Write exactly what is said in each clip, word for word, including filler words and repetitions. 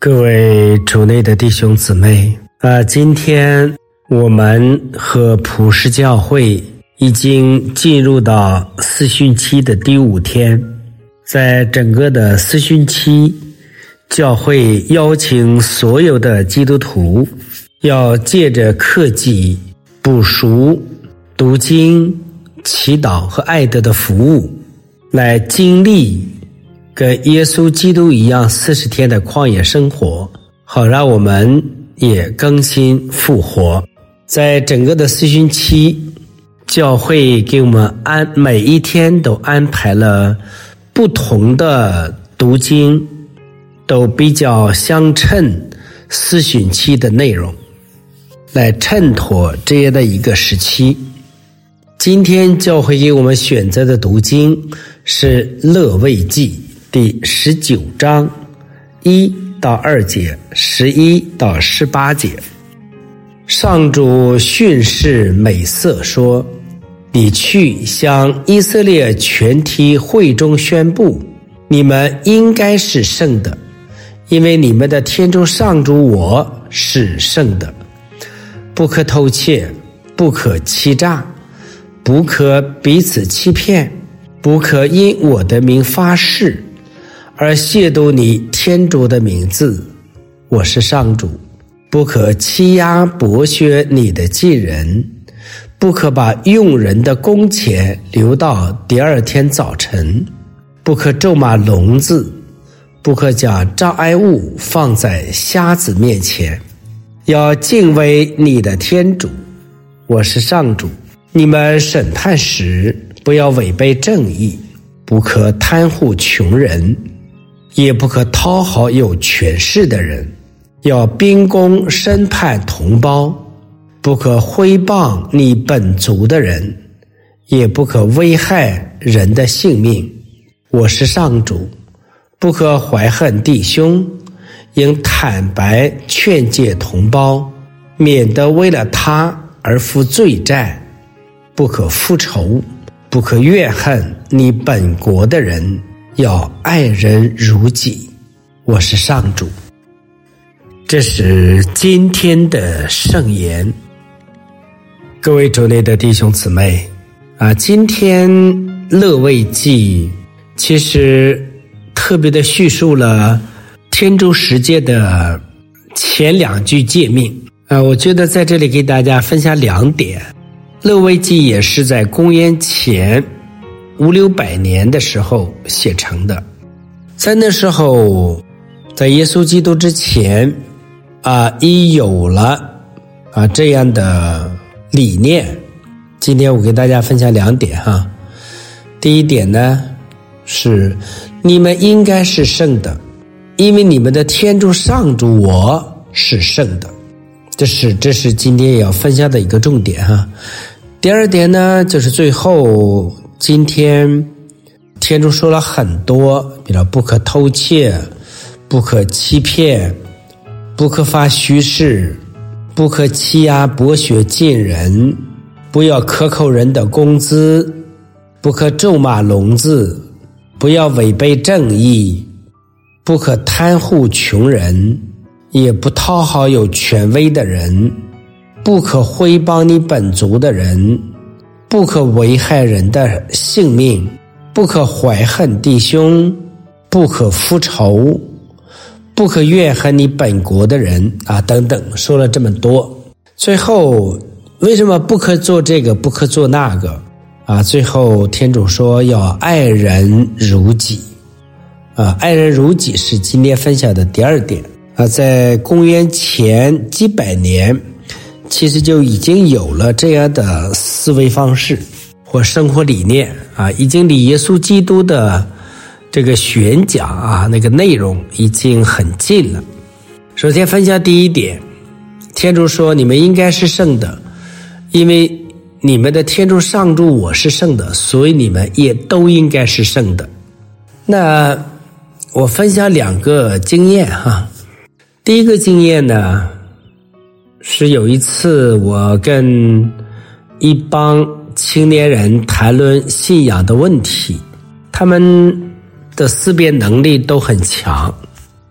各位主内的弟兄姊妹啊，今天我们和普世教会已经进入到四旬期的第五天。在整个的四旬期，教会邀请所有的基督徒要借着克己、补赎、读经、祈祷和爱德的服务，来经历跟耶稣基督一样四十天的旷野生活，好让我们也更新复活。在整个的四旬期，教会给我们安每一天都安排了不同的读经，都比较相称四旬期的内容，来衬托这样的一个时期。今天教会给我们选择的读经是勒未记第十九章一到二节，十一到十八节。上主训示美色说：你去向以色列全体会众宣布，你们应该是圣的，因为你们的天主上主我是圣的。不可偷窃，不可欺诈，不可彼此欺骗，不可因我的名发誓而亵渎你天主的名字，我是上主。不可欺压剥削你的近人，不可把用人的工钱留到第二天早晨，不可咒骂聋子，不可将障碍物放在瞎子面前。要敬畏你的天主，我是上主。你们审判时不要违背正义，不可贪护穷人，也不可讨好有权势的人。要秉公审判同胞，不可毁谤你本族的人，也不可危害人的性命。我是上主。不可怀恨弟兄，应坦白劝诫同胞，免得为了他而负罪债。不可复仇，不可怨恨你本国的人，要爱人如己。我是上主。这是今天的圣言。各位主内的弟兄姊妹啊，今天勒未记其实特别的叙述了天主十诫的前两句诫命啊，我觉得在这里给大家分享两点。勒未记也是在公元前五六百年的时候写成的，在那时候，在耶稣基督之前啊，已有了啊这样的理念。今天我给大家分享两点哈。第一点呢，是你们应该是圣的，因为你们的天主上主我是圣的。这是这是今天也要分享的一个重点哈。第二点呢，就是最后今天天主说了很多，比如不可偷窃，不可欺骗，不可发虚誓，不可欺压剥削近人，不要克扣人的工资，不可咒骂聋子，不要违背正义，不可贪护穷人，也不讨好有权威的人，不可毁谤你本族的人，不可危害人的性命，不可怀恨弟兄，不可复仇，不可怨恨你本国的人啊，等等，说了这么多。最后为什么不可做这个，不可做那个啊？最后天主说要爱人如己啊，爱人如己是今天分享的第二点啊。在公元前几百年，其实就已经有了这样的思维方式或生活理念啊，已经离耶稣基督的这个宣讲啊，那个内容已经很近了。首先分享第一点，天主说你们应该是圣的，因为你们的天主上主我是圣的，所以你们也都应该是圣的。那我分享两个经验哈。第一个经验呢，是有一次我跟一帮青年人谈论信仰的问题，他们的思辨能力都很强，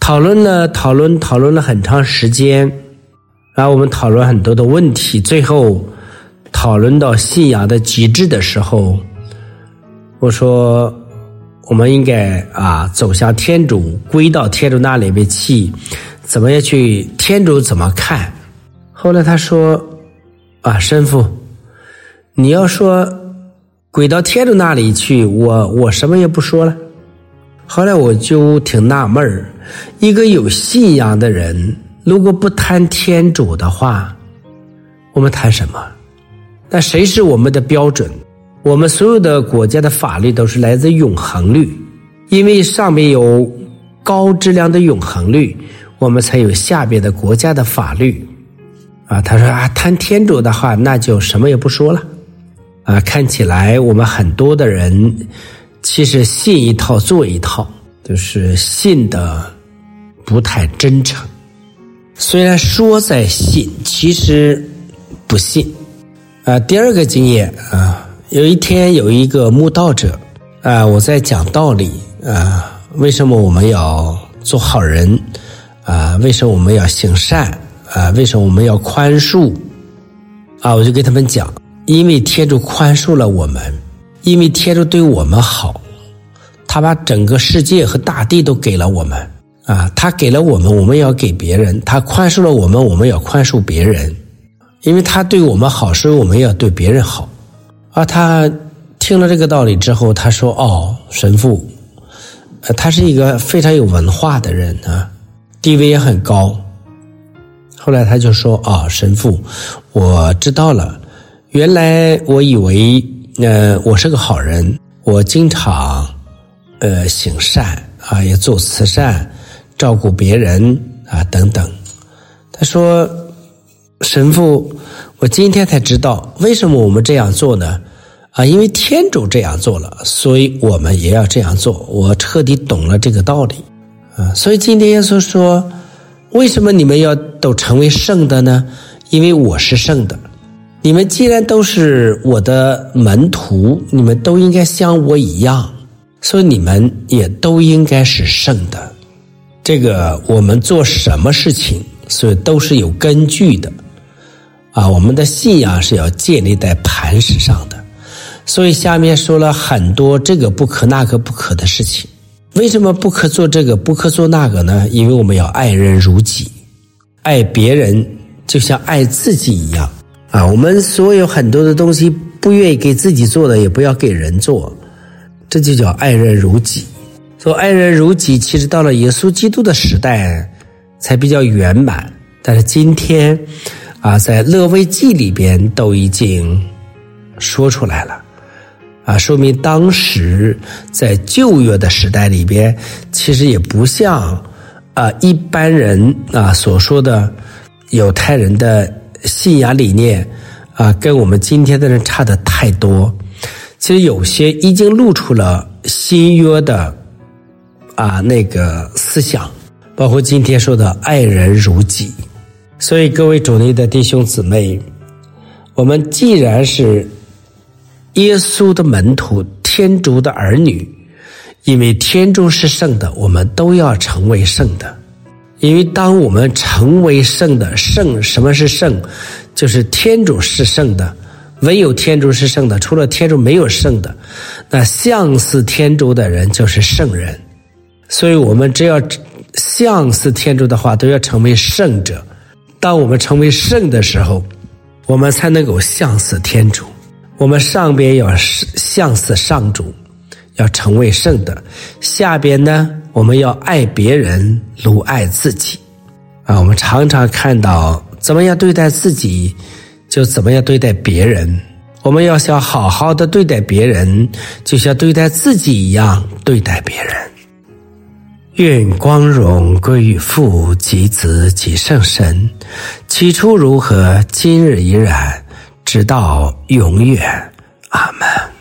讨论了讨论讨论了很长时间，然后我们讨论很多的问题，最后讨论到信仰的极致的时候，我说我们应该啊走向天主，归到天主那里面去，怎么样去天主怎么看。后来他说啊神父，你要说归到天主那里去，我我什么也不说了。后来我就挺纳闷儿，一个有信仰的人如果不谈天主的话，我们谈什么？那谁是我们的标准？我们所有的国家的法律都是来自永恒律，因为上面有高质量的永恒律，我们才有下边的国家的法律啊。他说啊，谈天主的话那就什么也不说了啊。看起来我们很多的人其实信一套做一套，就是信的不太真诚，虽然说在信，其实不信啊。第二个经验啊，有一天有一个慕道者啊，我在讲道理啊，为什么我们要做好人啊？为什么我们要行善啊？为什么我们要宽恕啊？我就给他们讲，因为天主宽恕了我们，因为天主对我们好，他把整个世界和大地都给了我们啊，他给了我们，我们要给别人，他宽恕了我们，我们要宽恕别人，因为他对我们好，所以我们要对别人好啊。他听了这个道理之后，他说哦，神父呃，他是一个非常有文化的人啊，地位也很高。后来他就说哦，神父我知道了，原来我以为呃我是个好人，我经常呃行善啊，也做慈善，照顾别人啊等等。他说神父，我今天才知道为什么我们这样做呢？啊，因为天主这样做了，所以我们也要这样做。我彻底懂了这个道理啊。所以今天耶稣说，为什么你们要都成为圣的呢？因为我是圣的。你们既然都是我的门徒，你们都应该像我一样，所以你们也都应该是圣的。这个我们做什么事情，所以都是有根据的啊。我们的信仰是要建立在磐石上的。所以下面说了很多这个不可那个不可的事情。为什么不可做这个不可做那个呢？因为我们要爱人如己，爱别人就像爱自己一样啊。我们所有很多的东西不愿意给自己做的，也不要给人做，这就叫爱人如己。说爱人如己，其实到了耶稣基督的时代才比较圆满，但是今天啊，在勒未记里边都已经说出来了啊，说明当时在旧约的时代里边，其实也不像啊一般人啊所说的犹太人的信仰理念啊，跟我们今天的人差得太多。其实有些已经露出了新约的啊那个思想，包括今天说的爱人如己。所以各位主内的弟兄姊妹，我们既然是耶稣的门徒，天主的儿女，因为天主是圣的，我们都要成为圣的。因为当我们成为圣的，圣，什么是圣？就是天主是圣的，唯有天主是圣的，除了天主没有圣的。那像似天主的人就是圣人。所以我们只要像似天主的话，都要成为圣者。当我们成为圣的时候，我们才能够像似天主。我们上边要像似上主，要成为圣的。下边呢，我们要爱别人如爱自己啊。我们常常看到怎么样对待自己，就怎么样对待别人。我们要想好好的对待别人，就像对待自己一样对待别人。愿光荣归于父及子及圣神，起初如何，今日依然，直到永远。阿们。